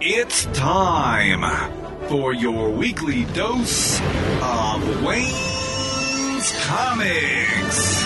It's time for your weekly dose of Wayne's Comics.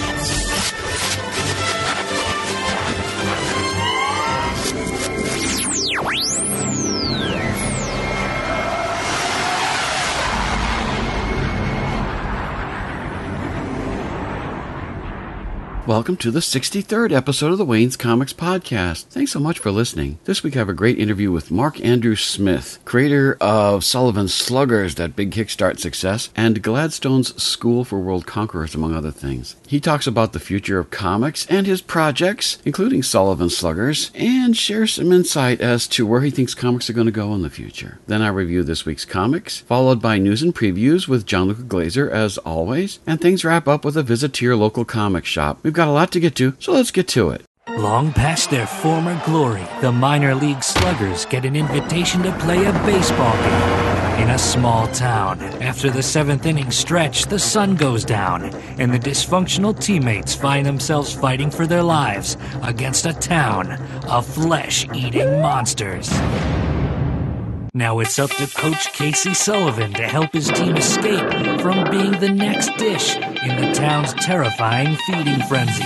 Welcome to the 63rd episode of the Wayne's Comics Podcast. Thanks so much for listening. This week I have a great interview with Mark Andrew Smith, creator of Sullivan Sluggers, that big Kickstart success, and Gladstone's School for World Conquerors, among other things. He talks about the future of comics and his projects, including Sullivan Sluggers, and shares some insight as to where he thinks comics are going to go in the future. Then I review this week's comics, followed by news and previews with John-Luca Glazer, as always, and things wrap up with a visit to your local comic shop. We've got a lot to get to, so let's get to it. Long past their former glory, the minor league Sluggers get an invitation to play a baseball game in a small town. After the seventh inning stretch, the sun goes down, and the dysfunctional teammates find themselves fighting for their lives against a town of flesh-eating monsters. Now it's up to Coach Casey Sullivan to help his team escape from being the next dish in the town's terrifying feeding frenzy.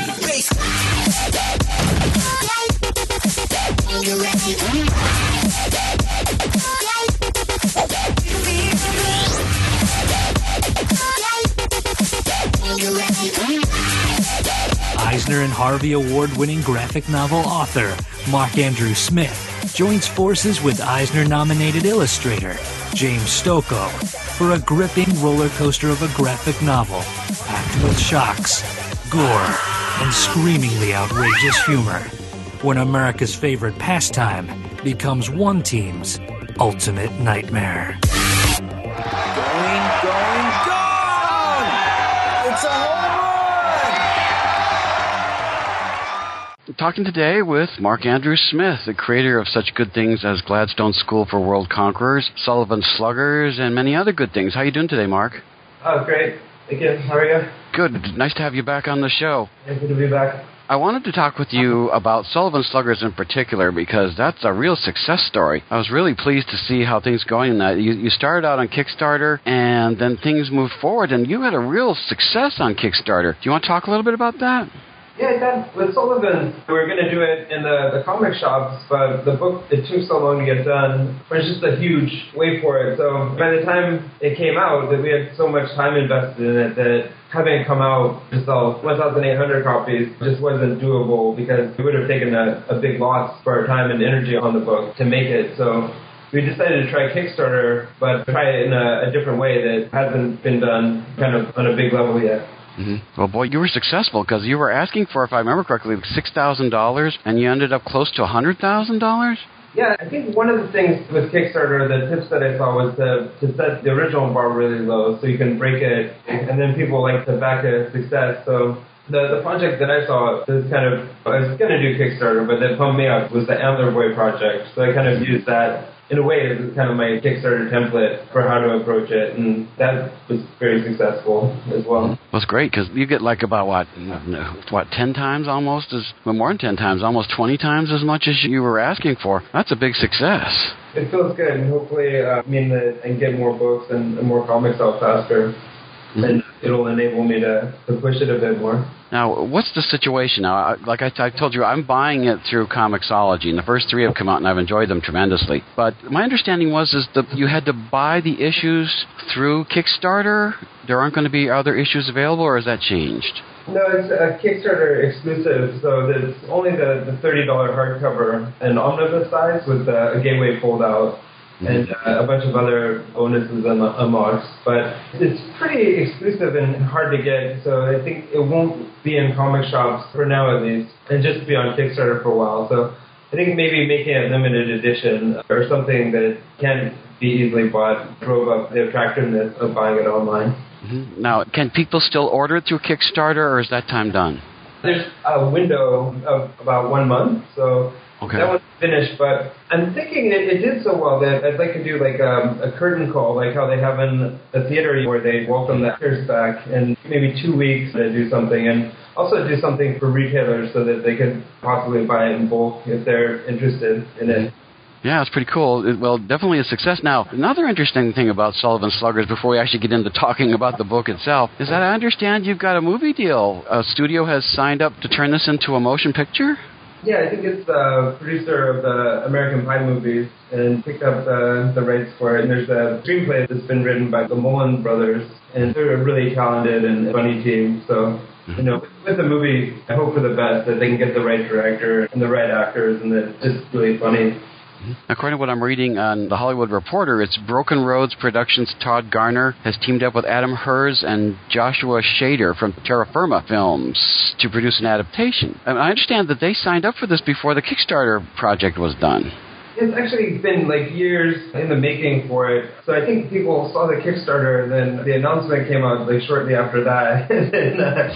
Eisner and Harvey Award-winning graphic novel author Mark Andrew Smith joins forces with Eisner-nominated illustrator James Stokoe for a gripping roller coaster of a graphic novel packed with shocks, gore, and screamingly outrageous humor, when America's favorite pastime becomes one team's ultimate nightmare. Going! It's a home run! Talking today with Mark Andrew Smith, the creator of such good things as Gladstone School for World Conquerors, Sullivan Sluggers, and many other good things. How are you doing today, Mark? Oh, great. Thank you. How are you? Good. Nice to have you back on the show. Yeah, good to be back. I wanted to talk with you about Sullivan Sluggers in particular because that's a real success story. I was really pleased to see how things going in that. You started out on Kickstarter, and then things moved forward, and you had a real success on Kickstarter. Do you want to talk a little bit about that? Yeah, with Sullivan, we were going to do it in the comic shops, but the book, it took so long to get done. It was just a huge wait for it. So by the time it came out, that we had so much time invested in it that having it come out to sell 1,800 copies just wasn't doable because it would have taken a big loss for our time and energy on the book to make it. So we decided to try Kickstarter, but try it in a different way that hasn't been done kind of on a big level yet. Mm-hmm. Well, boy, you were successful because you were asking for, if I remember correctly, $6,000, and you ended up close to $100,000? Yeah, I think one of the things with Kickstarter, the tips that I saw was to set the original bar really low so you can break it, and then people like to back a success. So the project that I saw is kind of, I was going to do Kickstarter, but that pumped me up was the Antler Boy project. So I kind of used that in a way as kind of my Kickstarter template for how to approach it, and that was very successful as well. Well, it's great because you get like about, 10 times almost, more than 10 times, almost 20 times as much as you were asking for. That's a big success. It feels good, and hopefully I can get more books and more comics out faster. Mm-hmm. And it'll enable me to push it a bit more. Now, what's the situation now? Like I told you, I'm buying it through Comixology, and the first 3 have come out, and I've enjoyed them tremendously. But my understanding is that you had to buy the issues through Kickstarter? There aren't going to be other issues available, or has that changed? No, it's a Kickstarter exclusive, so it's only the $30 hardcover and omnibus size with a gateway fold-out. And a bunch of other bonuses and unlocks. But it's pretty exclusive and hard to get, so I think it won't be in comic shops, for now at least, and just be on Kickstarter for a while. So I think maybe making a limited edition or something that can't be easily bought drove up the attractiveness of buying it online. Mm-hmm. Now, can people still order it through Kickstarter, or is that time done? There's a window of about 1 month, so okay. That one's finished, but I'm thinking it did so well that I'd like to do like a curtain call, like how they have in the theater where they welcome the actors back, and maybe 2 weeks to do something, and also do something for retailers so that they could possibly buy it in bulk if they're interested in it. Yeah, it's pretty cool. Well, definitely a success. Now, another interesting thing about Sullivan Sluggers, before we actually get into talking about the book itself, is that I understand you've got a movie deal. A studio has signed up to turn this into a motion picture? Yeah, I think it's the producer of the American Pie movies and picked up the rights for it. And there's a screenplay that's been written by the Mullen brothers, and they're a really talented and funny team. So, you know, with the movie, I hope for the best, that they can get the right director and the right actors, and that it's just really funny. According to what I'm reading on The Hollywood Reporter, it's Broken Roads Productions' Todd Garner has teamed up with Adam Hers and Joshua Shader from Terra Firma Films to produce an adaptation. I understand that they signed up for this before the Kickstarter project was done. It's actually been like years in the making for it. So I think people saw the Kickstarter, and then the announcement came out like shortly after that. And then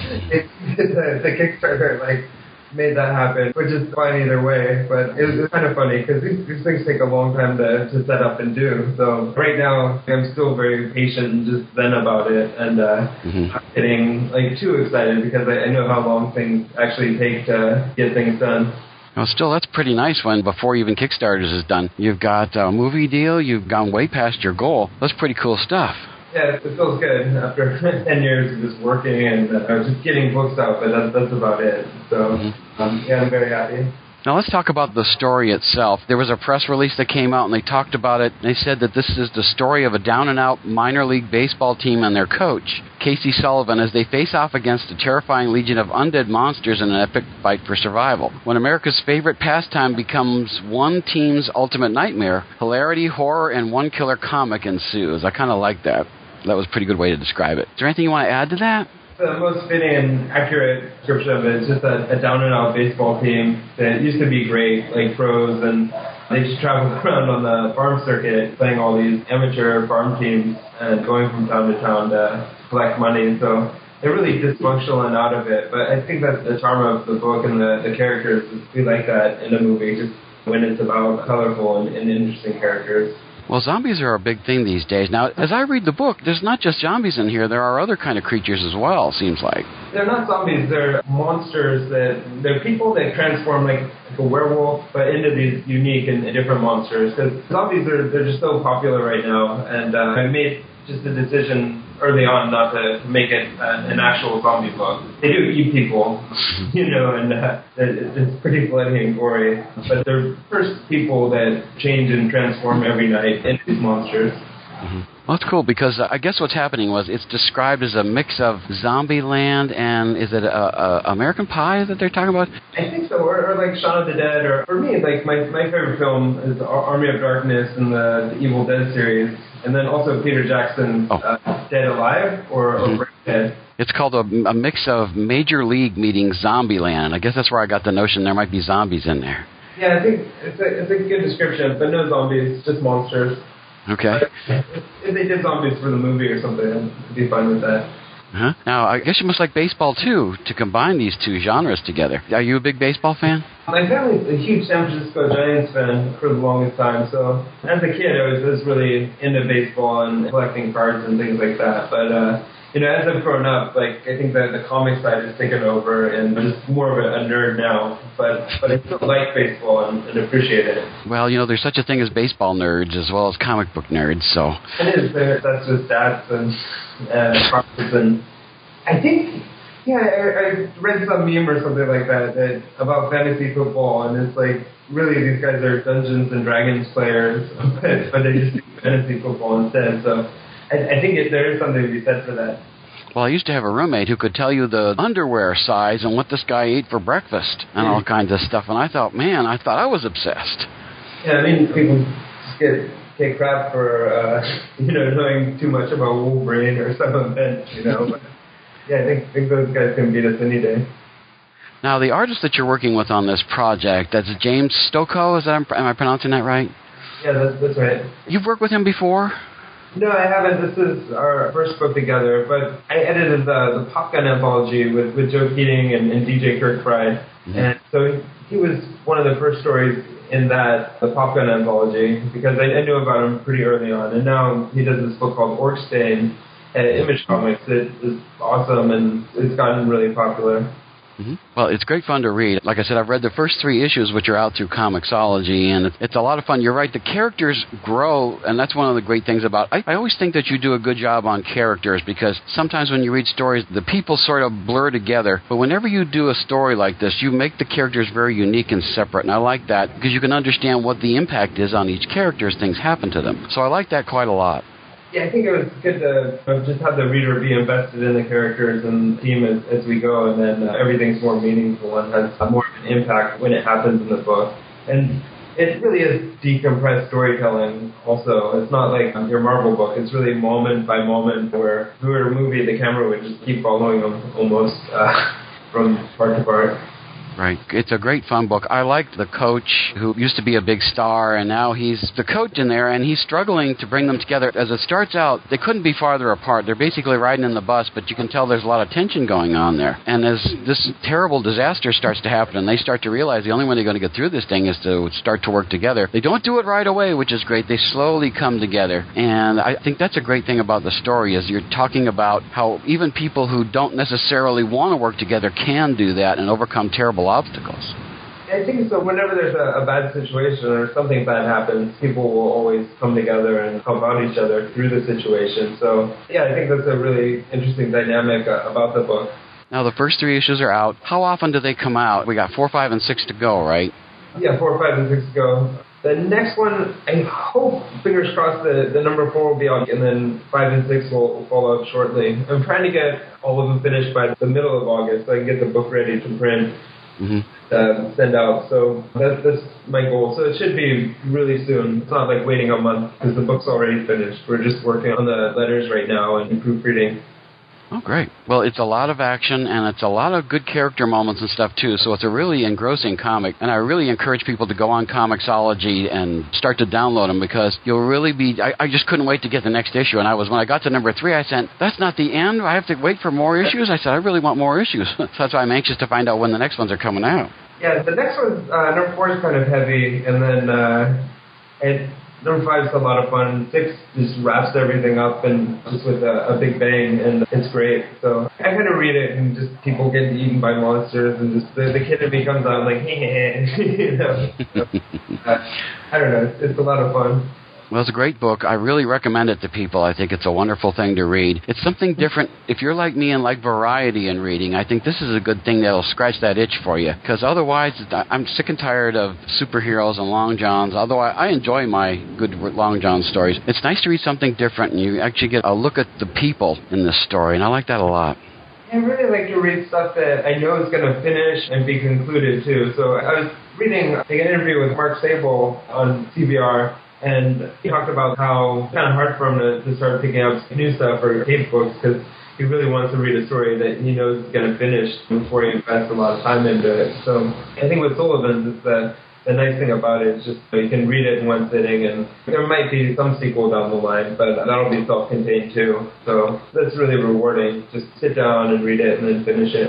the Kickstarter made that happen, which is fine either way. But it was kind of funny because these things take a long time to set up and do. So right now I'm still very patient and just zen about it, and not getting too excited because I know how long things actually take to get things done. Well, still, that's pretty nice when before even Kickstarters is done. You've got a movie deal, you've gone way past your goal. That's pretty cool stuff. Yeah, it feels good after 10 years of just working and just getting books out, but that's about it. So, yeah, I'm very happy. Now let's talk about the story itself. There was a press release that came out and they talked about it. They said that this is the story of a down-and-out minor league baseball team and their coach, Casey Sullivan, as they face off against a terrifying legion of undead monsters in an epic fight for survival. When America's favorite pastime becomes one team's ultimate nightmare, hilarity, horror, and one-killer comic ensues. I kind of like that. That was a pretty good way to describe it. Is there anything you want to add to that? The most fitting and accurate description of it is just a down-and-out baseball team that used to be great, like pros, and they just traveled around on the farm circuit playing all these amateur farm teams and going from town to town to collect money. So they're really dysfunctional and out of it. But I think that's the charm of the book and the characters. We like that in a movie, just when it's about colorful and interesting characters. Well, zombies are a big thing these days. Now, as I read the book, there's not just zombies in here. There are other kind of creatures as well, seems like. They're not zombies. They're monsters they're people that transform like a werewolf, but into these unique and different monsters. Because zombies they're just so popular right now. And I made just a decision early on not to make it an actual zombie book. They do eat people, and it's pretty bloody and gory. But they're first people that change and transform every night into these monsters. Well, that's cool because I guess what's happening was it's described as a mix of Zombieland and is it American Pie that they're talking about? I think so, or like Shaun of the Dead, or for me, like my favorite film is Army of Darkness and the Evil Dead series, and then also Peter Jackson's Dead Alive or Brain Dead. It's called a mix of Major League meeting Zombieland. I guess that's where I got the notion there might be zombies in there. Yeah, I think it's a good description, but no zombies, just monsters. Okay. If they did zombies for the movie or something, I'd be fine with that. Uh-huh. Now, I guess you must like baseball, too, to combine these two genres together. Are you a big baseball fan? My family's a huge San Francisco Giants fan for the longest time, so as a kid I was really into baseball and collecting cards and things like that. But, as I've grown up, I think that the comic side has taken over and I'm just more of a nerd now. But I still like baseball and appreciate it. Well, there's such a thing as baseball nerds as well as comic book nerds, so... It is. That's with stats and cards and... I think... Yeah, I read some meme or something like that about fantasy football, and it's like, really, these guys are Dungeons and Dragons players, but they just do fantasy football instead, so... I think there is something to be said for that. Well, I used to have a roommate who could tell you the underwear size and what this guy ate for breakfast and all kinds of stuff, and I thought I was obsessed. Yeah, people just get crap for, knowing too much about Wolverine or some event, but yeah, I think those guys can beat us any day. Now, the artist that you're working with on this project, that's James Stokoe, am I pronouncing that right? Yeah, that's right. You've worked with him before? No, I haven't. This is our first book together, but I edited the Pop Gun anthology with Joe Keating and DJ Kirkbride. Mm-hmm. And so he was one of the first stories in the Pop Gun anthology, because I knew about him pretty early on. And now he does this book called Orkstain at Image Comics. It is awesome, and it's gotten really popular. Well, it's great fun to read. Like I said, I've read the first 3 issues, which are out through Comixology, and it's a lot of fun. You're right, the characters grow, and that's one of the great things about it. I always think that you do a good job on characters, because sometimes when you read stories, the people sort of blur together. But whenever you do a story like this, you make the characters very unique and separate, and I like that, because you can understand what the impact is on each character as things happen to them. So I like that quite a lot. Yeah, I think it was good to just have the reader be invested in the characters and the team as we go, and then everything's more meaningful and has more of an impact when it happens in the book. And it really is decompressed storytelling also. It's not like your Marvel book. It's really moment by moment, where if we were a movie, the camera would just keep following them almost from part to part. Right. It's a great fun book. I liked the coach who used to be a big star, and now he's the coach in there, and he's struggling to bring them together. As it starts out, they couldn't be farther apart. They're basically riding in the bus, but you can tell there's a lot of tension going on there. And as this terrible disaster starts to happen, and they start to realize the only way they're going to get through this thing is to start to work together, they don't do it right away, which is great. They slowly come together. And I think that's a great thing about the story, is you're talking about how even people who don't necessarily want to work together can do that and overcome terrible obstacles. I think so. Whenever there's a bad situation or something bad happens, people will always come together and help out each other through the situation. So, yeah, I think that's a really interesting dynamic about the book. Now, the first 3 issues are out. How often do they come out? We got 4, 5, and 6 to go, right? Yeah, 4, 5, and 6 to go. The next one, I hope, fingers crossed, the number 4 will be out, and then 5 and 6 will follow up shortly. I'm trying to get all of them finished by the middle of August so I can get the book ready to print. Send out. So that's my goal. So it should be really soon. It's not like waiting a month, because the book's already finished. We're just working on the letters right now and proofreading. Oh, great. Well, it's a lot of action, and it's a lot of good character moments and stuff, too, so it's a really engrossing comic, and I really encourage people to go on Comixology and start to download them, because you'll really be... I just couldn't wait to get the next issue, and when I got to number 3, I said, that's not the end? I have to wait for more issues? I said, I really want more issues. So that's why I'm anxious to find out when the next ones are coming out. Yeah, the next one, number 4 is kind of heavy, and then number 5 is a lot of fun. 6 just wraps everything up and just with a big bang, and it's great. So I kind of read it, and just people getting eaten by monsters, and just the kid in me comes out like, hey, you know. I don't know. It's a lot of fun. Well, it's a great book. I really recommend it to people. I think it's a wonderful thing to read. It's something different. If you're like me and like variety in reading, I think this is a good thing that'll scratch that itch for you. Because otherwise, I'm sick and tired of superheroes and Long Johns. Although I enjoy my good Long John stories. It's nice to read something different, and you actually get a look at the people in this story, and I like that a lot. I really like to read stuff that I know is going to finish and be concluded, too. So I was reading an interview with Mark Sable on CBR, and he talked about how it's kind of hard for him to start picking up new stuff or tape books, because he really wants to read a story that he knows is going to finish before he invests a lot of time into it. So I think with Sullivan's, it's the nice thing about it is just you can read it in one sitting, and there might be some sequel down the line, but that'll be self-contained too. So that's really rewarding. Just sit down and read it and then finish it.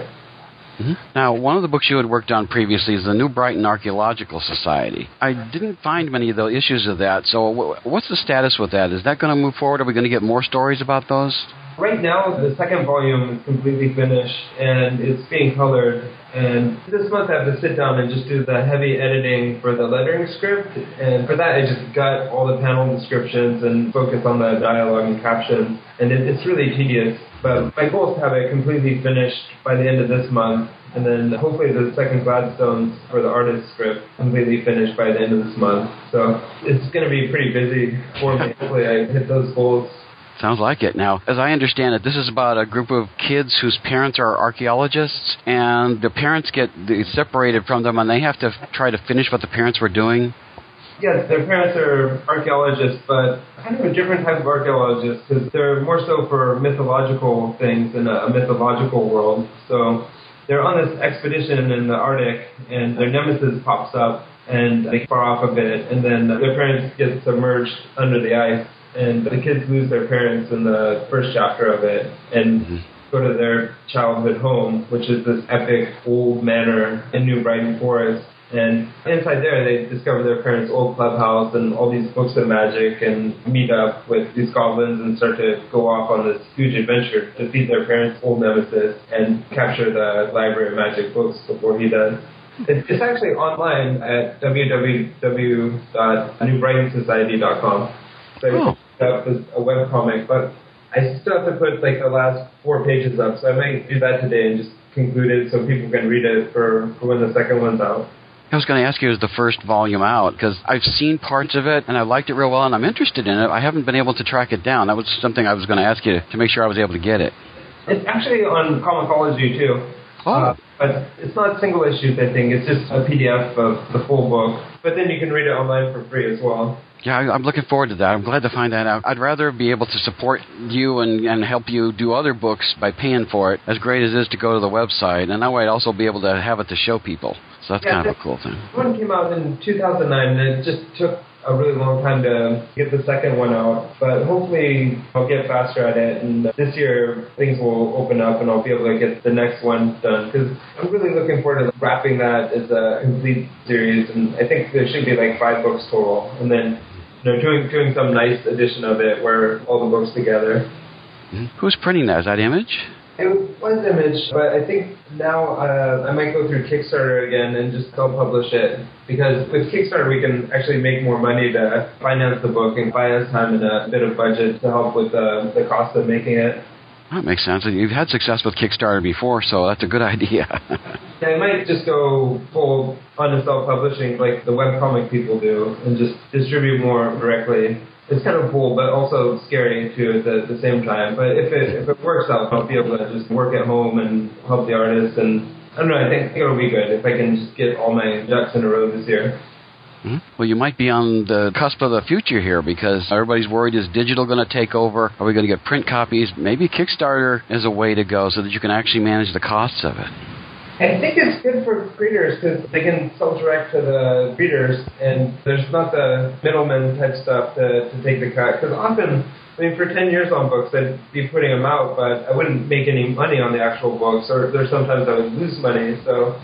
Now, one of the books you had worked on previously is the New Brighton Archaeological Society. I didn't find many of the issues of that, so what's the status with that? Is that going to move forward? Are we going to get more stories about those? Right now, the second volume is completely finished, and it's being colored. And this month I have to sit down and just do the heavy editing for the lettering script. And for that, I just got all the panel descriptions and focus on the dialogue and captions. And it's really tedious. But my goal is to have it completely finished by the end of this month. And then hopefully the second Gladstones for the artist script completely finished by the end of this month. So it's going to be pretty busy for me. Hopefully I hit those goals. Sounds like it. Now, as I understand it, this is about a group of kids whose parents are archaeologists, and the parents get separated from them, and they have to try to finish what the parents were doing. Yes, their parents are archaeologists, but kind of a different type of archaeologists, because they're more so for mythological things in a mythological world. So they're on this expedition in the Arctic, and their nemesis pops up, and they far off a bit, and then their parents get submerged under the ice. And the kids lose their parents in the first chapter of it and go to their childhood home, which is this epic old manor in New Brighton Forest. And inside there, they discover their parents' old clubhouse and all these books of magic and meet up with these goblins and start to go off on this huge adventure to defeat their parents' old nemesis and capture the library of magic books before he does. It's actually online at www.newbrightonsociety.com. So I picked up as a webcomic, but I still have to put like the last 4 pages up, so I might do that today and just conclude it so people can read it for when the second one's out. I was going to ask you, is the first volume out? Because I've seen parts of it, and I liked it real well, and I'm interested in it. I haven't been able to track it down. That was something I was going to ask you to make sure I was able to get it. It's actually on Comixology, too. But it's not single issues, I think. It's just a PDF of the full book. But then you can read it online for free as well. Yeah, I'm looking forward to that. I'm glad to find that out. I'd rather be able to support you and help you do other books by paying for it, as great as it is to go to the website. And that way I'd also be able to have it to show people. So that's kind of a cool thing. One came out in 2009, and it just took a really long time to get the second one out. But hopefully I'll get faster at it, and this year things will open up and I'll be able to get the next one done. Because I'm really looking forward to wrapping that as a complete series, and I think there should be like 5 books total. And then doing some nice edition of it where all the books together. Mm-hmm. Who's printing that? Is that Image? It was Image, but I think now I might go through Kickstarter again and just self-publish it. Because with Kickstarter, we can actually make more money to finance the book and buy us time and a bit of budget to help with the cost of making it. That makes sense. You've had success with Kickstarter before, so that's a good idea. Yeah, I might just go full on self-publishing like the webcomic people do and just distribute more directly. It's kind of cool, but also scary, too, at the same time. But if it works out, I'll be able to just work at home and help the artists. And I don't know, I think it'll be good if I can just get all my ducks in a row this year. Mm-hmm. Well, you might be on the cusp of the future here because everybody's worried, is digital going to take over? Are we going to get print copies? Maybe Kickstarter is a way to go so that you can actually manage the costs of it. I think it's good for readers because they can self-direct to the readers and there's not the middleman type stuff to take the cut. Because often, I mean, for 10 years on books, I'd be putting them out, but I wouldn't make any money on the actual books, or there's sometimes I would lose money. So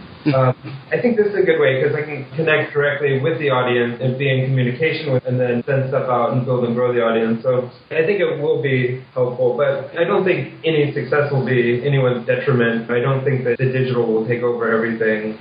I think this is a good way because I can connect directly with the audience and be in communication with and then send stuff out and build and grow the audience. So I think it will be helpful, but I don't think any success will be anyone's detriment. I don't think that the digital will take over everything.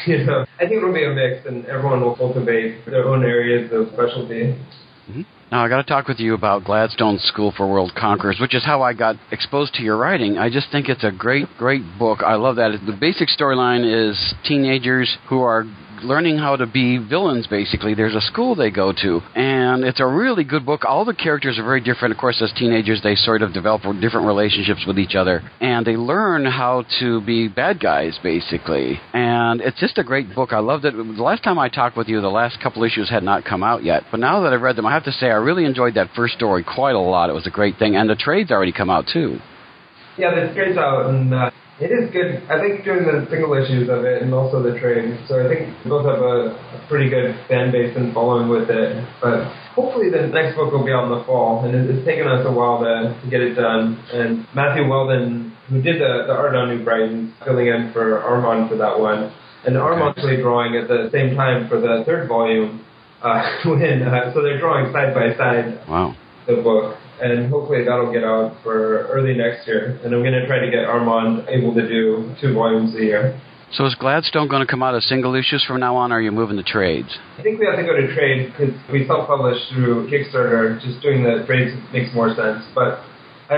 I think it'll be a mix and everyone will cultivate their own areas of specialty. Mm-hmm. Now, I got to talk with you about Gladstone's School for World Conquerors, which is how I got exposed to your writing. I just think it's a great, great book. I love that. The basic storyline is teenagers who are learning how to be villains, basically. There's a school they go to, and it's a really good book. All the characters are very different. Of course, as teenagers, they sort of develop different relationships with each other, and they learn how to be bad guys, basically. And it's just a great book. I loved it. The last time I talked with you, the last couple issues had not come out yet, but now that I've read them, I have to say I really enjoyed that first story quite a lot. It was a great thing, and the trade's already come out, too. Yeah, the trade's out, and it is good. I think doing the single issues of it and also the trade. So I think we both have a pretty good fan base and following with it. But hopefully the next book will be out in the fall. And it's taken us a while to get it done. And Matthew Weldon, who did the art on New Brighton, filling in for Armand for that one. And Armand's actually drawing at the same time for the third volume. So they're drawing side by side. Wow. The book. And hopefully that'll get out for early next year. And I'm going to try to get Armand able to do 2 volumes a year. So is Gladstone going to come out as single issues from now on, or are you moving to trades? I think we have to go to trade because we self-publish through Kickstarter. Just doing the trades makes more sense. But I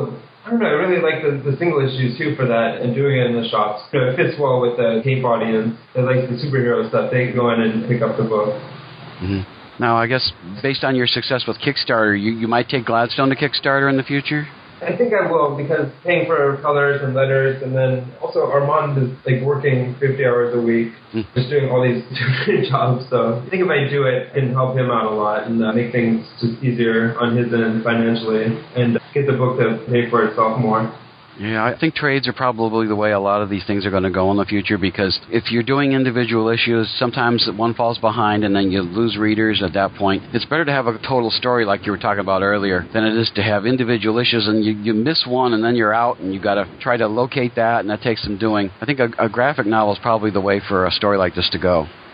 really like the single issues too for that and doing it in the shops. It fits well with the Cape audience that likes the superhero stuff. They can go in and pick up the book. Mm-hmm. Now, I guess, based on your success with Kickstarter, you might take Gladstone to Kickstarter in the future? I think I will, because paying for colors and letters, and then also Armand is working 50 hours a week, just doing all these different jobs. So I think if I do it, it can help him out a lot and make things just easier on his end financially and get the book to pay for itself more. Yeah, I think trades are probably the way a lot of these things are going to go in the future, because if you're doing individual issues, sometimes one falls behind and then you lose readers at that point. It's better to have a total story like you were talking about earlier than it is to have individual issues and you miss one and then you're out and you got to try to locate that, and that takes some doing. I think a graphic novel is probably the way for a story like this to go.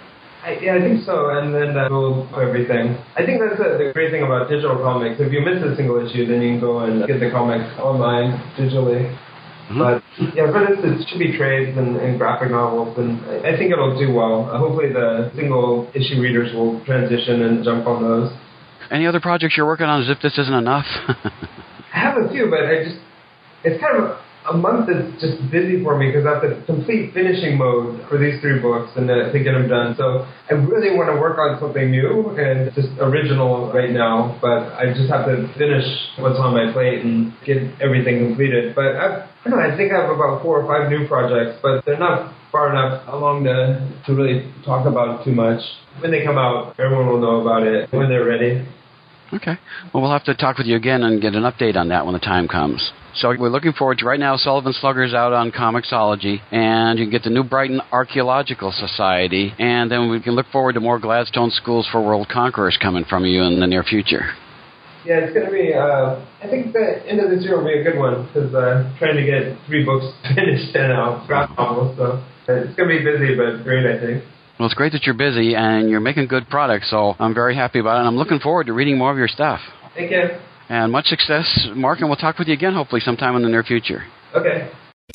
I think so, and then we'll do everything. I think that's the great thing about digital comics. If you miss a single issue, then you can go and get the comic online digitally. Mm-hmm. But yeah, for this, it should be trades and graphic novels, and I think it'll do well. Hopefully the single issue readers will transition and jump on those. Any other projects you're working on as if this isn't enough? I have a few, but it's kind of a month that's just busy for me because I have the complete finishing mode for these 3 books and to get them done. So I really want to work on something new and just original right now, but I just have to finish what's on my plate and get everything completed. But I think I have about 4 or 5 new projects, but they're not far enough along to really talk about too much. When they come out, everyone will know about it when they're ready. Okay. Well, we'll have to talk with you again and get an update on that when the time comes. So we're looking forward to, right now, Sullivan Slugger's out on Comixology, and you can get the New Brighton Archaeological Society, and then we can look forward to more Gladstone Schools for World Conquerors coming from you in the near future. Yeah, it's going to be, I think the end of this year will be a good one, because trying to get 3 books finished and out, graphic novels, so it's going to be busy, but great, I think. Well, it's great that you're busy and you're making good products, so I'm very happy about it, and I'm looking forward to reading more of your stuff. Thank you. And much success, Mark, and we'll talk with you again hopefully sometime in the near future. Okay.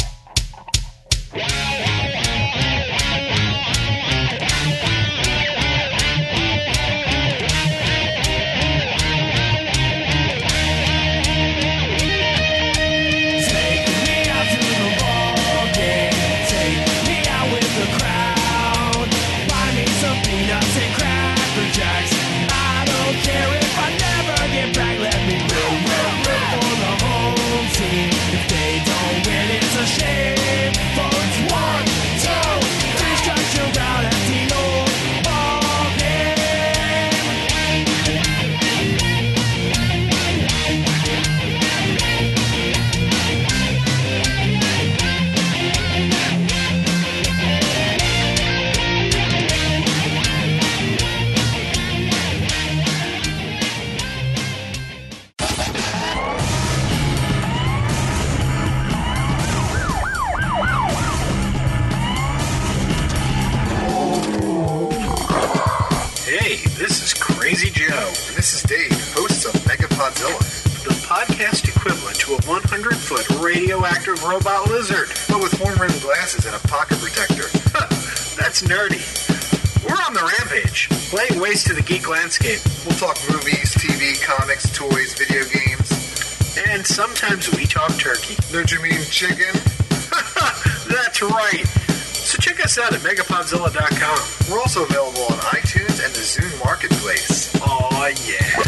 Crazy Joe. And this is Dave, host of Megapodzilla, the podcast equivalent to a 100-foot radioactive robot lizard, but with horn-rimmed glasses and a pocket protector. That's nerdy. We're on the rampage, laying waste to the geek landscape. We'll talk movies, TV, comics, toys, video games. And sometimes we talk turkey. Don't you mean chicken? That's right. So check us out at Megapodzilla.com. We're also available on iTunes and the Zune Marketplace. Aw, yeah.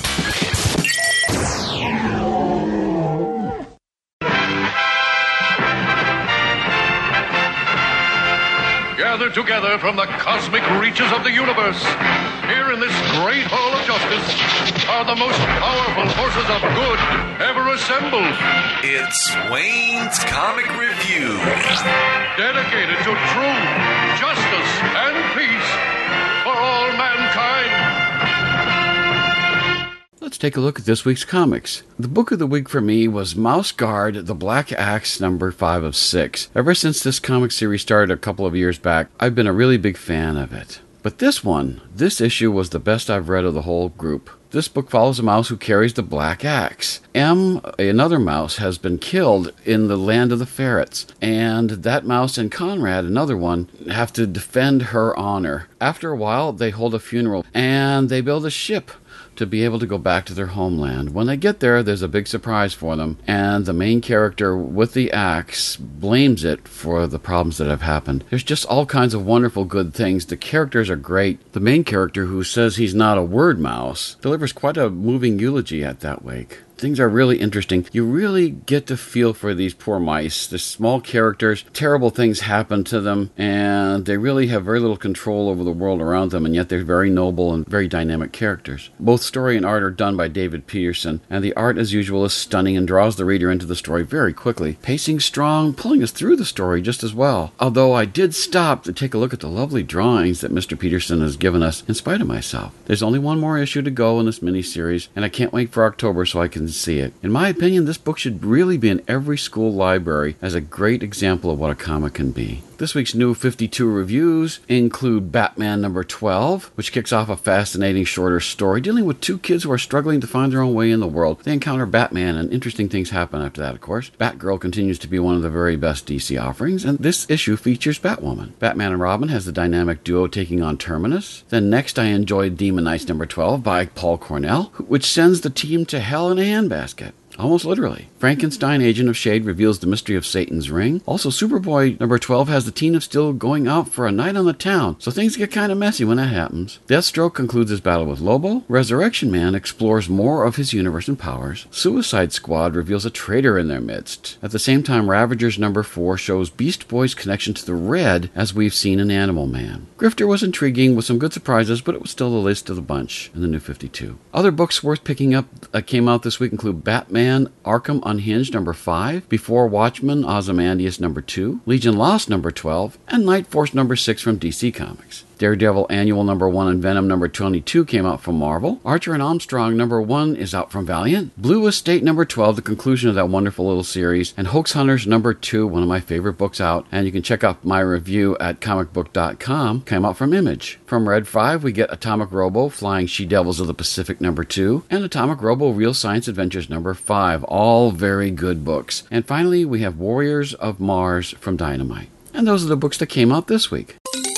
Gathered together from the cosmic reaches of the universe, here in this great hall of justice, are the most powerful forces of good ever assembled. It's Wayne's Comic Review. Dedicated to truth, justice, and peace for all mankind. Let's take a look at this week's comics. The book of the week for me was Mouse Guard, The Black Axe, number 5 of 6. Ever since this comic series started a couple of years back, I've been a really big fan of it. But this issue was the best I've read of the whole group. This book follows a mouse who carries the black axe. M, another mouse, has been killed in the land of the ferrets, and that mouse and Conrad, another one, have to defend her honor. After a while, they hold a funeral, and they build a ship to be able to go back to their homeland. When they get there, there's a big surprise for them, and the main character with the axe blames it for the problems that have happened. There's just all kinds of wonderful good things. The characters are great. The main character, who says he's not a word mouse, delivers quite a moving eulogy at that wake. Things are really interesting. You really get to feel for these poor mice. They're small characters, terrible things happen to them, and they really have very little control over the world around them, and yet they're very noble and very dynamic characters. Both story and art are done by David Peterson, and the art, as usual, is stunning and draws the reader into the story very quickly. Pacing strong, pulling us through the story just as well. Although I did stop to take a look at the lovely drawings that Mr. Peterson has given us in spite of myself. There's only one more issue to go in this miniseries, and I can't wait for October so I can see it. In my opinion, this book should really be in every school library as a great example of what a comic can be. This week's new 52 reviews include Batman number 12, which kicks off a fascinating shorter story dealing with two kids who are struggling to find their own way in the world. They encounter Batman, and interesting things happen after that, of course. Batgirl continues to be one of the very best DC offerings, and this issue features Batwoman. Batman and Robin has the dynamic duo taking on Terminus. Then next I enjoyed Demon Knights number 12 by Paul Cornell, which sends the team to hell in a handbasket. Almost literally. Frankenstein, Agent of S.H.I.E.L.D. reveals the mystery of Satan's ring. Also, Superboy number 12 has the Teen of Steel going out for a night on the town, so things get kind of messy when that happens. Deathstroke concludes his battle with Lobo. Resurrection Man explores more of his universe and powers. Suicide Squad reveals a traitor in their midst. At the same time, Ravagers number 4 shows Beast Boy's connection to the Red, as we've seen in Animal Man. Grifter was intriguing with some good surprises, but it was still the least of the bunch in the new 52. Other books worth picking up that came out this week include Batman Arkham Unhinged number 5, Before Watchmen Ozymandias number 2, Legion Lost number 12, and Night Force number 6 from DC Comics. Daredevil Annual number 1 and Venom number 22 came out from Marvel. Archer and Armstrong number 1 is out from Valiant. Blue Estate number 12, the conclusion of that wonderful little series. And Hoax Hunters number 2, one of my favorite books out. And you can check out my review at comicbook.com. Came out from Image. From Red 5, we get Atomic Robo, Flying She-Devils of the Pacific number 2. And Atomic Robo, Real Science Adventures number 5. All very good books. And finally, we have Warriors of Mars from Dynamite. And those are the books that came out this week.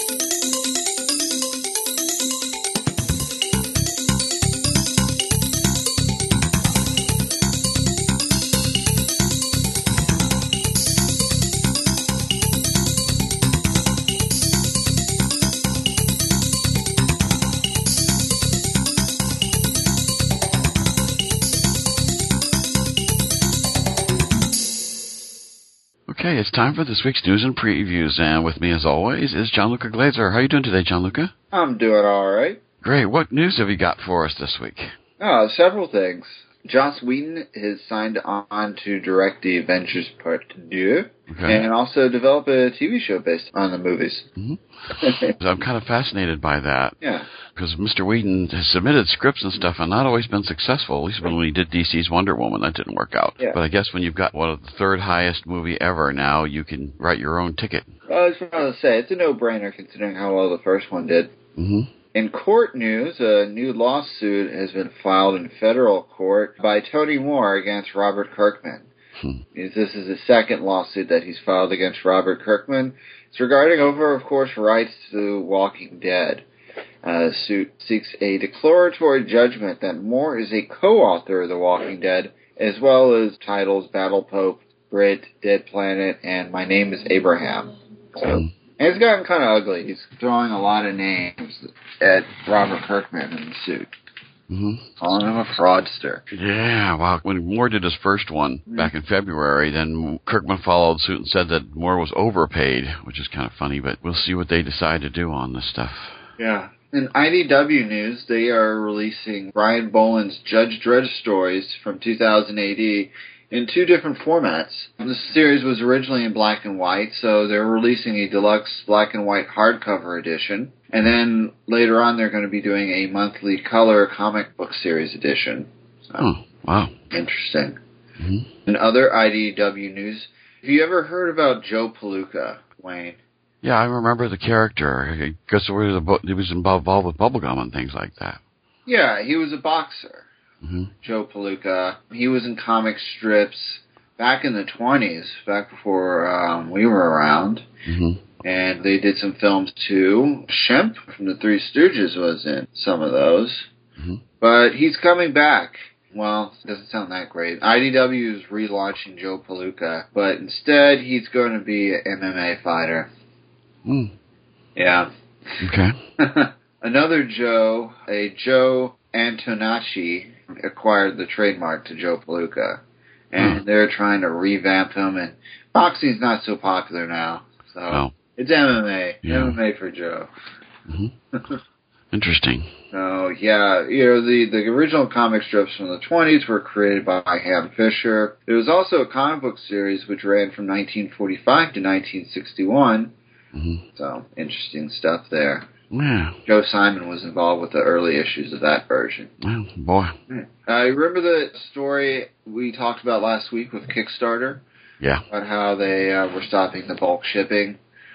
Okay, it's time for this week's news and previews, and with me, as always, is Gianluca Glazer. How are you doing today, Gianluca? I'm doing all right. Great. What news have you got for us this week? Several things. Joss Whedon has signed on to direct The Avengers Part 2, and also develop a TV show based on the movies. Mm-hmm. I'm kind of fascinated by that. Yeah. Because Mr. Whedon has submitted scripts and stuff and not always been successful. At least when we did DC's Wonder Woman, that didn't work out. Yeah. But I guess when you've got one of the third highest movie ever now, you can write your own ticket. Well, I was going to say, it's a no-brainer considering how well the first one did. Mm-hmm. In court news, a new lawsuit has been filed in federal court by Tony Moore against Robert Kirkman. This is the second lawsuit that he's filed against Robert Kirkman. It's regarding of course, rights to Walking Dead. The suit seeks a declaratory judgment that Moore is a co-author of The Walking Dead, as well as titles Battle Pope, Brit, Dead Planet, and My Name is Abraham. And it's gotten kind of ugly. He's throwing a lot of names at Robert Kirkman in the suit. Mm-hmm. Calling him a fraudster. Yeah, wow. When Moore did his first one back in February, then Kirkman followed suit and said that Moore was overpaid, which is kind of funny, but we'll see what they decide to do on this stuff. Yeah. In IDW news, they are releasing Brian Boland's Judge Dredd stories from 2000 AD in two different formats. The series was originally in black and white, so they're releasing a deluxe black and white hardcover edition. And then later on, they're going to be doing a monthly color comic book series edition. So, oh, wow. Interesting. Mm-hmm. In other IDW news, have you ever heard about Joe Palooka, Wayne? Yeah, I remember the character. I guess he was involved with bubblegum and things like that. Yeah, he was a boxer. Mm-hmm. Joe Palooka. He was in comic strips back in the 20s, back before we were around. Mm-hmm. And they did some films too. Shemp from the Three Stooges was in some of those. Mm-hmm. But he's coming back. Well, it doesn't sound that great. IDW is relaunching Joe Palooka, but instead he's going to be an MMA fighter. Mm. Yeah. Okay. Another Joe, a Joe Antonacci, acquired the trademark to Joe Palooka. And they're trying to revamp him, and boxing's not so popular now. So it's MMA. Yeah. MMA for Joe. Mm-hmm. Interesting. So, yeah, the original comic strips from the 20s were created by Ham Fisher. There was also a comic book series which ran from 1945 to 1961. Mm-hmm. So, interesting stuff there. Yeah. Joe Simon was involved with the early issues of that version. Oh, boy. Remember the story we talked about last week with Kickstarter? Yeah. About how they were stopping the bulk shipping?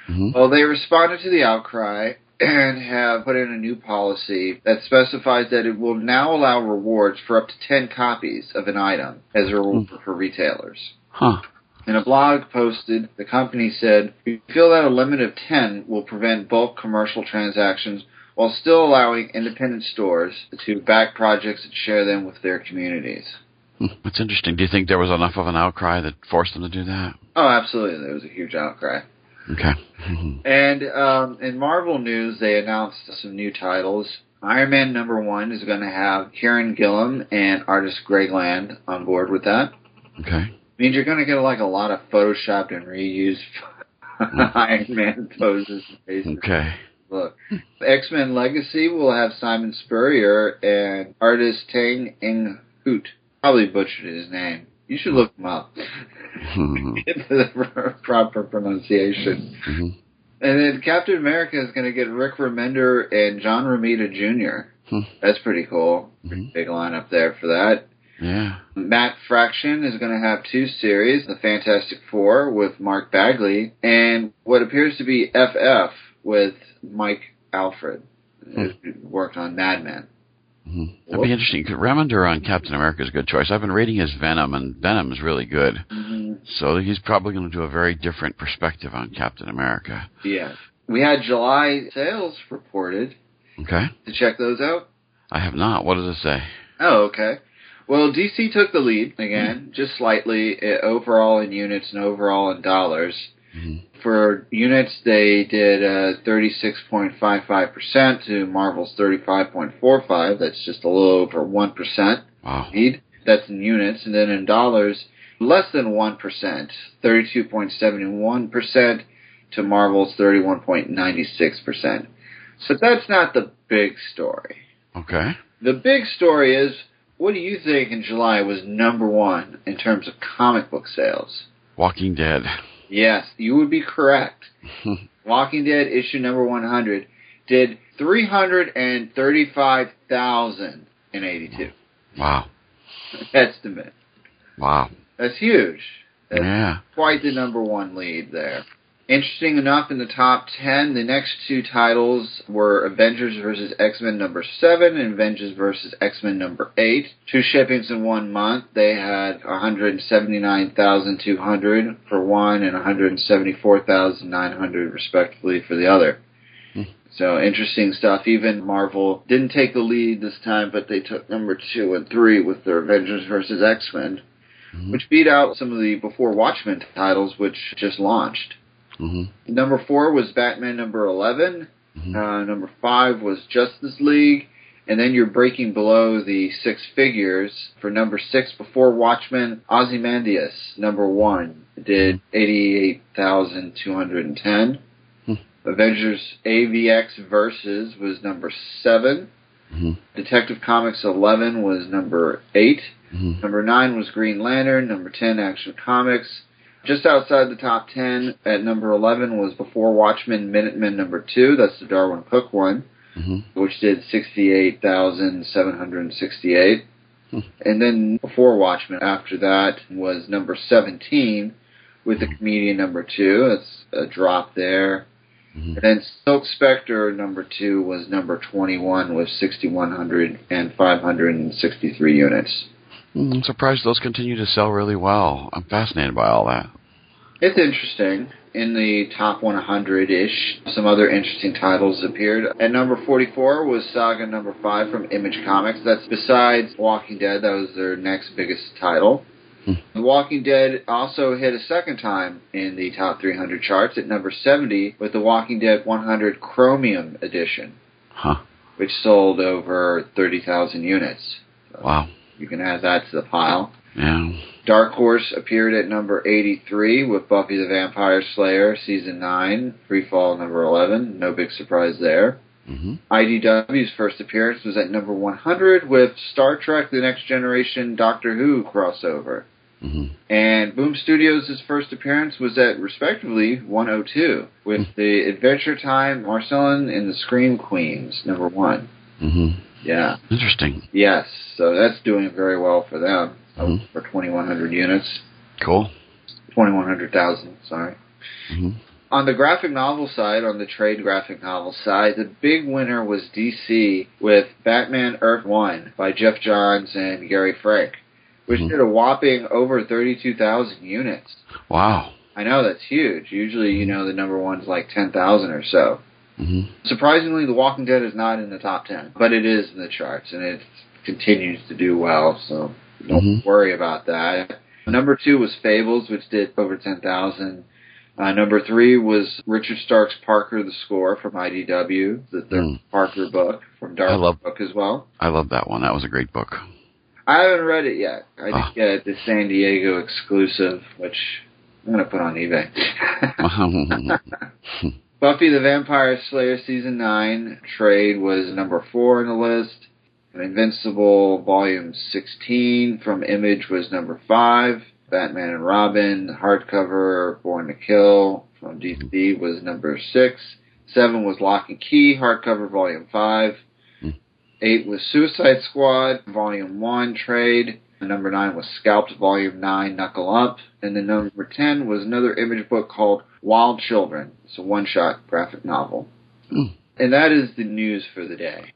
Mm-hmm. Well, they responded to the outcry and have put in a new policy that specifies that it will now allow rewards for up to 10 copies of an item as a reward for retailers. Huh. In a blog posted, the company said, "We feel that a limit of 10 will prevent bulk commercial transactions while still allowing independent stores to back projects and share them with their communities." That's interesting. Do you think there was enough of an outcry that forced them to do that? Oh, absolutely. There was a huge outcry. Okay. And in Marvel news, they announced some new titles. Iron Man #1 is going to have Kieran Gillen and artist Greg Land on board with that. Okay. Means you're going to get like a lot of photoshopped and reused Iron Man poses and faces. Okay. Look, X-Men Legacy will have Simon Spurrier and artist Tang Eng Hoot. Probably butchered his name. You should look him up. Get the proper pronunciation. Mm-hmm. And then Captain America is going to get Rick Remender and John Romita Jr. That's pretty cool. Pretty big lineup there for that. Yeah. Matt Fraction is going to have 2 series, The Fantastic Four with Mark Bagley, and what appears to be FF with Mike Alfred, who worked on Mad Men. That'd be interesting. Remender on Captain America is a good choice. I've been reading his Venom, and Venom is really good. So he's probably going to do a very different perspective on Captain America. Yeah. We had July sales reported. Okay. To check those out? I have not. What does it say? Oh, okay. Well, DC took the lead again, just slightly, overall in units and overall in dollars. For units, they did 36.55% to Marvel's 35.45%. That's just a little over 1% lead. That's in units. And then in dollars, less than 1%, 32.71% to Marvel's 31.96%. So that's not the big story. Okay. The big story is, what do you think in July was #1 in terms of comic book sales? Walking Dead. Yes, you would be correct. Walking Dead issue #100 did 335,082. Wow. Estimate. Wow. That's huge. That's Yeah. quite the #1 lead there. Interesting enough, in the top 10, the next 2 titles were Avengers vs. X-Men #7 and Avengers vs. X-Men #8. 2 shippings in 1 month. They had 179,200 for one and 174,900 respectively for the other. So interesting stuff. Even Marvel didn't take the lead this time, but they took #2 and 3 with their Avengers vs. X-Men, which beat out some of the Before Watchmen titles, which just launched. #4 was Batman #11. #5 was Justice League. And then you're breaking below the 6 figures. For #6, Before Watchmen, Ozymandias, #1, did 88,210. Avengers AVX Versus was #7. Detective Comics 11 was #8. #9 was Green Lantern. #10, Action Comics. Just outside the top 10 at #11 was Before Watchmen Minutemen #2. That's the Darwin Cook one, which did 68,768. And then Before Watchmen after that was #17 with the Comedian #2. That's a drop there. And then Silk Spectre #2 was #21 with 6,100 and 563 units. I'm surprised those continue to sell really well. I'm fascinated by all that. It's interesting. In the top 100-ish, some other interesting titles appeared. At #44 was Saga #5 from Image Comics. That's besides Walking Dead. That was their next biggest title. The Walking Dead also hit a second time in the top 300 charts at #70 with the Walking Dead 100 Chromium Edition, which sold over 30,000 units. So wow. You can add that to the pile. Yeah. Dark Horse appeared at #83 with Buffy the Vampire Slayer Season 9, Freefall #11. No big surprise there. IDW's first appearance was at #100 with Star Trek The Next Generation Doctor Who crossover. And Boom Studios' first appearance was at, respectively, 102 with the Adventure Time Marcellin and the Scream Queens #1. Yeah. Interesting. Yes, so that's doing very well for them. For 2,100 units. Cool. 2,100,000, sorry. On the graphic novel side, on the trade graphic novel side, the big winner was DC with Batman Earth 1 by Jeff Johns and Gary Frank, which did a whopping over 32,000 units. Wow. I know, that's huge. Usually, the number one's like 10,000 or so. Mm-hmm. Surprisingly, The Walking Dead is not in the top 10, but it is in the charts, and it continues to do well, so don't worry about that. Number 2 was Fables, which did over 10,000. Number 3 was Richard Stark's Parker the Score from IDW, the third Parker book from Dark Book as well. I love that one. That was a great book. I haven't read it yet. I did get the San Diego exclusive, which I'm going to put on eBay. Buffy the Vampire Slayer Season 9 trade was number 4 on the list. Invincible Volume 16 from Image was number 5. Batman and Robin hardcover Born to Kill from DC was number 6. 7 was Lock and Key hardcover Volume 5. 8 was Suicide Squad Volume 1 trade. Number 9 was Scalped Volume 9 Knuckle Up. And then number 10 was another Image book called Wild Children. It's a one-shot graphic novel. And that is the news for the day.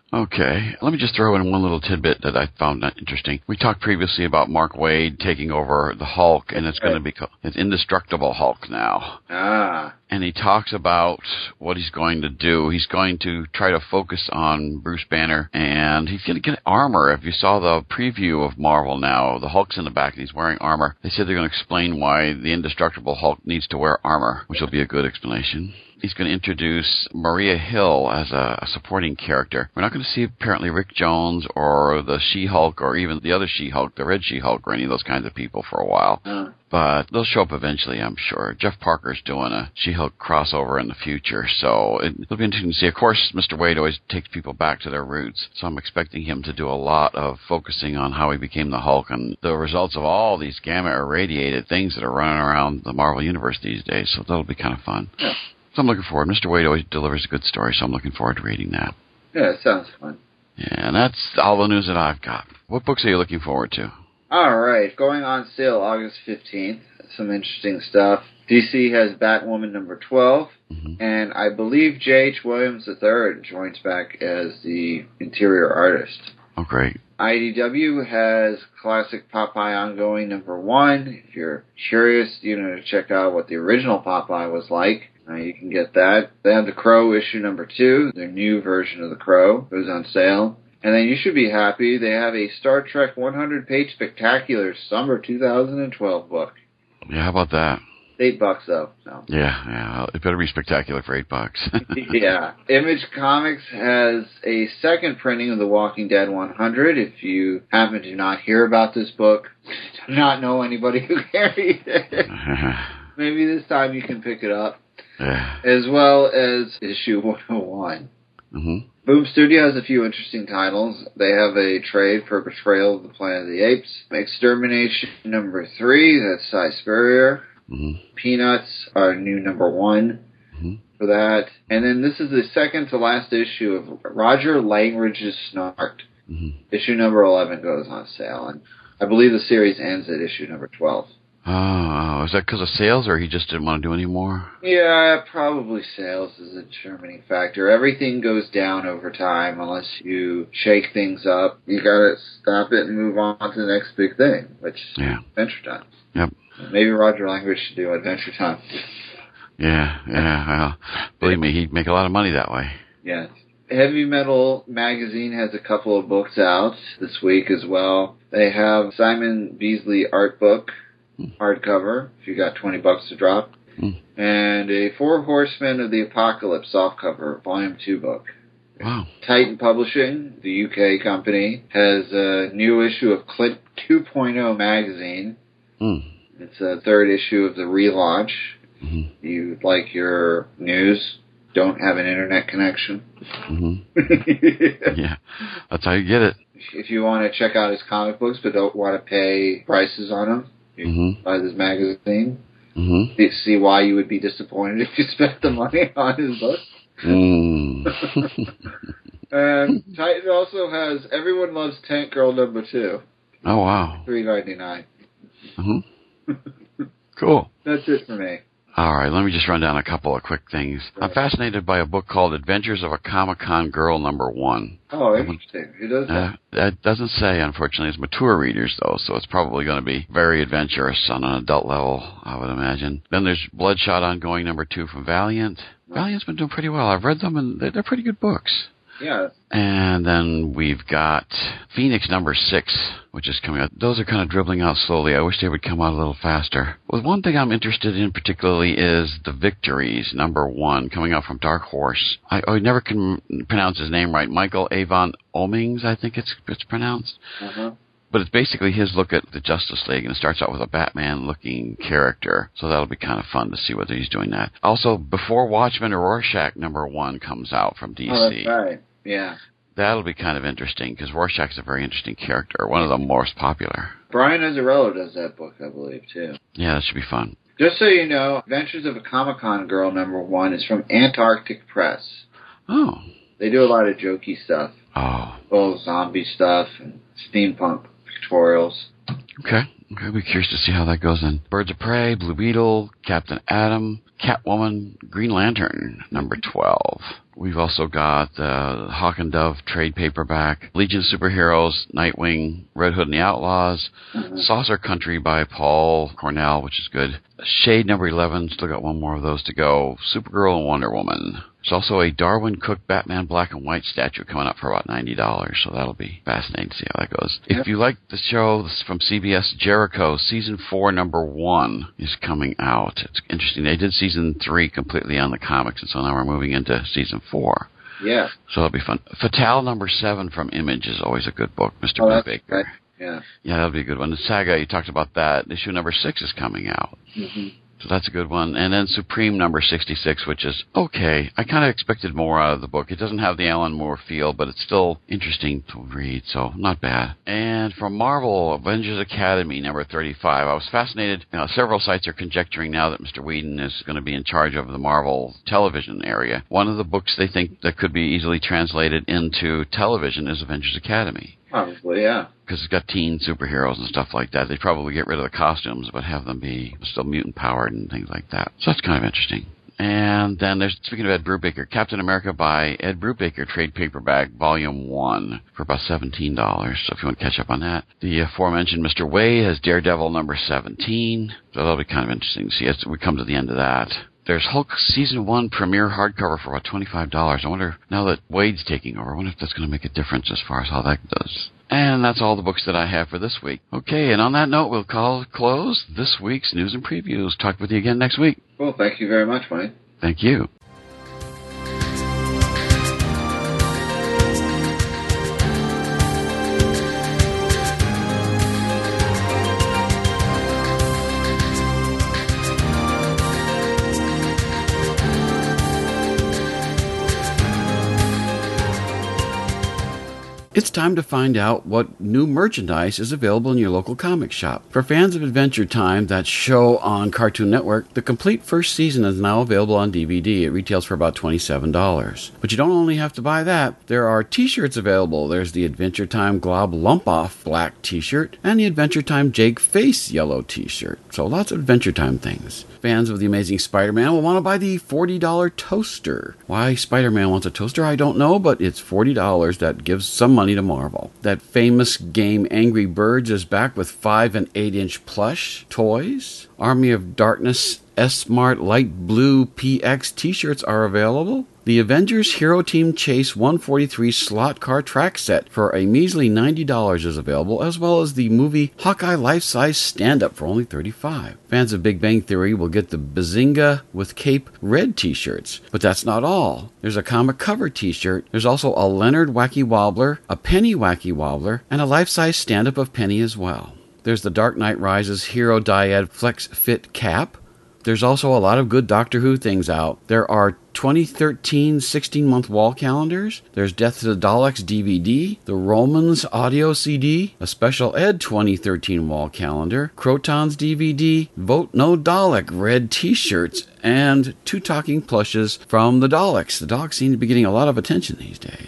Okay, let me just throw in one little tidbit that I found interesting. We talked previously about Mark Waid taking over the Hulk, and it's going to be it's Indestructible Hulk now. And he talks about what he's going to do. He's going to try to focus on Bruce Banner, and he's going to get armor. If you saw the preview of Marvel now, the Hulk's in the back, and he's wearing armor. They said they're going to explain why the Indestructible Hulk needs to wear armor, which will be a good explanation. He's going to introduce Maria Hill as a supporting character. We're not going to see apparently Rick Jones or the She-Hulk or even the other She-Hulk, the Red She-Hulk, or any of those kinds of people for a while. But they'll show up eventually, I'm sure. Jeff Parker's doing a She-Hulk crossover in the future, so it'll be interesting to see. Of course, Mr. Wade always takes people back to their roots, so I'm expecting him to do a lot of focusing on how he became the Hulk and the results of all these gamma-irradiated things that are running around the Marvel Universe these days, so that'll be kind of fun. Yeah. So I'm looking forward. Mr. Wade always delivers a good story, so I'm looking forward to reading that. Yeah, it sounds fun. Yeah, and that's all the news that I've got. What books are you looking forward to? All right, going on sale August 15th. Some interesting stuff. DC has Batwoman number 12, and I believe J.H. Williams III joins back as the interior artist. Oh, great. IDW has Classic Popeye Ongoing number 1. If you're curious, to check out what the original Popeye was like, you can get that. They have The Crow issue number 2. Their new version of The Crow goes on sale. And then you should be happy. They have a Star Trek 100-page spectacular summer 2012 book. Yeah, how about that? $8 though. So. Yeah. It better be spectacular for $8. Yeah. Image Comics has a second printing of The Walking Dead 100. If you happen to not hear about this book, do not know anybody who carried it, maybe this time you can pick it up. Yeah. As well as issue 101. Boom Studio has a few interesting titles. They have a trade for Betrayal of the Planet of the Apes. Extermination number 3, that's Cy Spurrier. Peanuts are new number 1 for that. And then this is the second to last issue of Roger Langridge's Snark. Issue number 11 goes on sale, and I believe the series ends at issue number 12. Oh, is that because of sales, or he just didn't want to do any more? Yeah, probably sales is a determining factor. Everything goes down over time unless you shake things up. You gotta stop it and move on to the next big thing, which is Adventure Time. Yep. Maybe Roger Langridge should do Adventure Time. Yeah. Well, believe me, he'd make a lot of money that way. Yes. Heavy Metal Magazine has a couple of books out this week as well. They have Simon Beasley art book, hardcover, if you got $20 to drop, and a Four Horsemen of the Apocalypse softcover, volume 2 book. Wow. Titan Publishing, the UK company, has a new issue of Clint 2.0 magazine. It's a third issue of the relaunch. You like your news, don't have an internet connection. Yeah, that's how you get it. If you want to check out his comic books but don't want to pay prices on them, you can buy this magazine. See why you would be disappointed if you spent the money on his book. And Titan also has Everyone Loves Tank Girl number 2. Oh, wow. $3.99. Cool. That's it for me. All right, let me just run down a couple of quick things. I'm fascinated by a book called Adventures of a Comic-Con Girl #1. Oh, interesting. Who does that? That doesn't say, unfortunately. It's mature readers, though, so it's probably going to be very adventurous on an adult level, I would imagine. Then there's Bloodshot Ongoing #2 from Valiant. Valiant's been doing pretty well. I've read them, and they're pretty good books. Yeah. And then we've got Phoenix #6, which is coming out. Those are kind of dribbling out slowly. I wish they would come out a little faster. Well, one thing I'm interested in particularly is The Victories #1, coming out from Dark Horse. I never can pronounce his name right. Michael Avon Oemings, I think it's pronounced. Uh-huh. But it's basically his look at the Justice League, and it starts out with a Batman-looking character. So that'll be kind of fun to see whether he's doing that. Also, Before Watchmen Rorschach #1 comes out from DC. Oh, that's right. Yeah. That'll be kind of interesting, because Rorschach's a very interesting character, one of the most popular. Brian Azzarello does that book, I believe, too. Yeah, that should be fun. Just so you know, Adventures of a Comic-Con Girl #1 is from Antarctic Press. Oh. They do a lot of jokey stuff. Oh. Full zombie stuff and steampunk pictorials. Okay. I'll be curious to see how that goes then. Birds of Prey, Blue Beetle, Captain Atom, Catwoman, Green Lantern, #12. We've also got the Hawk and Dove trade paperback, Legion of Superheroes, Nightwing, Red Hood and the Outlaws, Saucer Country by Paul Cornell, which is good. Shade #11, still got one more of those to go. Supergirl and Wonder Woman. There's also a Darwin Cook Batman Black and White statue coming up for about $90, so that'll be fascinating to see how that goes. Yep. If you like the show from CBS, Jericho, Season 4, #1 is coming out. It's interesting. They did Season 3 completely on the comics, and so now we're moving into Season 4. Yeah. So that'll be fun. Fatale #7 from Image is always a good book, Mr. Oh, that's Brubaker. right. Yeah. Yeah, that'll be a good one. The Saga, you talked about that. Issue #6 is coming out. Mm-hmm. So that's a good one. And then Supreme #66, which is okay. I kind of expected more out of the book. It doesn't have the Alan Moore feel, but it's still interesting to read, so not bad. And from Marvel, Avengers Academy #35. I was fascinated. Several sites are conjecturing now that Mr. Whedon is going to be in charge of the Marvel television area. One of the books they think that could be easily translated into television is Avengers Academy. Probably, yeah. Because it's got teen superheroes and stuff like that. They'd probably get rid of the costumes, but have them be still mutant-powered and things like that. So that's kind of interesting. And then there's, speaking of Ed Brubaker, Captain America by Ed Brubaker, trade paperback, Volume 1, for about $17. So if you want to catch up on that. The aforementioned Mr. Way has Daredevil #17. So that'll be kind of interesting to see as we come to the end of that. There's Hulk Season 1 premiere hardcover for about $25. I wonder, now that Wade's taking over, I wonder if that's going to make a difference as far as how that does. And that's all the books that I have for this week. Okay, and on that note, we'll call it close this week's News and Previews. Talk with you again next week. Well, thank you very much, Wayne. Thank you. It's time to find out what new merchandise is available in your local comic shop. For fans of Adventure Time, that show on Cartoon Network, the complete first season is now available on DVD. It retails for about $27. But you don't only have to buy that. There are t-shirts available. There's the Adventure Time Glob Lump Off black t-shirt and the Adventure Time Jake Face yellow t-shirt. So lots of Adventure Time things. Fans of The Amazing Spider-Man will want to buy the $40 toaster. Why Spider-Man wants a toaster, I don't know, but it's $40 that gives some money to Marvel. That famous game Angry Birds is back with 5 and 8-inch plush toys. Army of Darkness S-Smart Light Blue PX t-shirts are available. The Avengers Hero Team Chase 143 slot car track set for a measly $90 is available, as well as the movie Hawkeye life-size stand-up for only $35. Fans of Big Bang Theory will get the Bazinga with Cape red t-shirts. But that's not all. There's a comic cover t-shirt. There's also a Leonard Wacky Wobbler, a Penny Wacky Wobbler, and a life-size stand-up of Penny as well. There's the Dark Knight Rises Hero Dyad Flex Fit cap. There's also a lot of good Doctor Who things out. There are 2013 16-month wall calendars. There's Death to the Daleks DVD, the Romans audio CD, a Special Ed 2013 wall calendar, Crotons DVD, Vote No Dalek red t-shirts, and 2 talking plushes from the Daleks. The Daleks seem to be getting a lot of attention these days.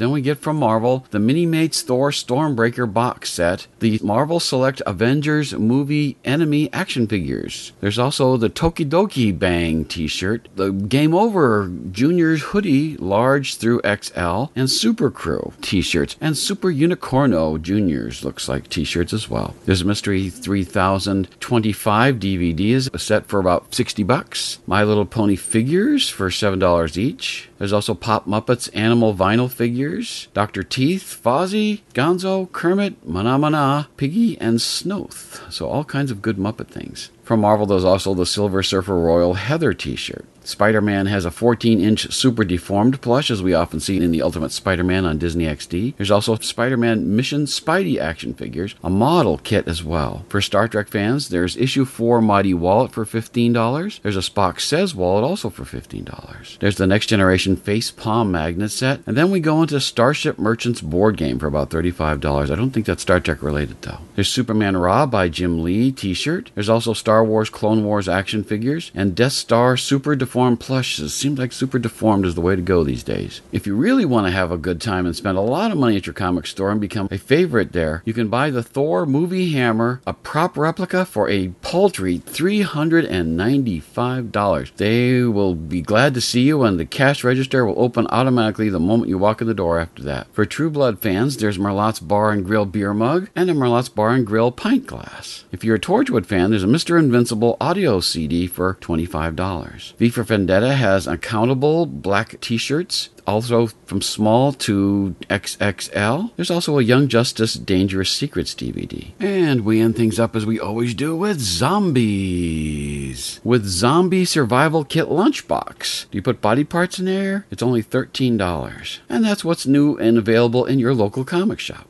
Then we get from Marvel the Mini-Mates Thor Stormbreaker box set, the Marvel Select Avengers movie enemy action figures. There's also the Tokidoki Bang t-shirt, the Game Over Juniors hoodie, large through XL, and Super Crew t-shirts, and Super Unicorno Juniors looks like t-shirts as well. There's a Mystery 3025 DVDs, a set for about $60. My Little Pony figures for $7 each. There's also Pop Muppets animal vinyl figures, Dr. Teeth, Fozzie, Gonzo, Kermit, Mana, Piggy, and Snoth. So all kinds of good Muppet things. From Marvel, there's also the Silver Surfer Royal Heather t-shirt. Spider-Man has a 14-inch super deformed plush, as we often see in the Ultimate Spider-Man on Disney XD. There's also Spider-Man Mission Spidey action figures, a model kit as well. For Star Trek fans, there's issue 4 Mighty Wallet for $15. There's a Spock Says wallet also for $15. There's the Next Generation Face Palm magnet set. And then we go into Starship Merchants board game for about $35. I don't think that's Star Trek related, though. There's Superman Ra by Jim Lee t-shirt. There's also Star Wars Clone Wars action figures and Death Star Super Deformed plushes. Seems like Super Deformed is the way to go these days. If you really want to have a good time and spend a lot of money at your comic store and become a favorite there, you can buy the Thor movie hammer, a prop replica, for a paltry $395. They will be glad to see you, and the cash register will open automatically the moment you walk in the door after that. For True Blood fans, there's Merlot's Bar and Grill beer mug and a Merlot's Bar and Grill pint glass. If you're a Torchwood fan, there's a Mr. Invincible audio CD for $25. V for Vendetta has accountable black t-shirts, also from small to XXL. There's also a Young Justice Dangerous Secrets DVD. And we end things up as we always do with zombies. With Zombie Survival Kit Lunchbox. Do you put body parts in there? It's only $13. And that's what's new and available in your local comic shop.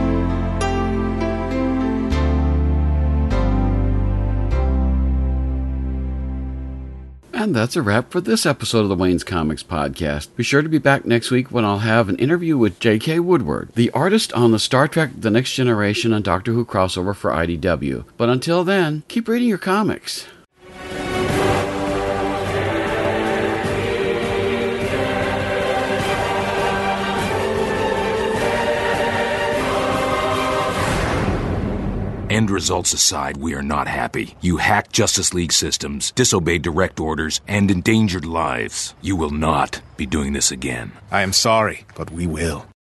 And that's a wrap for this episode of the Wayne's Comics Podcast. Be sure to be back next week when I'll have an interview with J.K. Woodward, the artist on the Star Trek The Next Generation and Doctor Who crossover for IDW. But until then, keep reading your comics. End results aside, we are not happy. You hacked Justice League systems, disobeyed direct orders, and endangered lives. You will not be doing this again. I am sorry, but we will.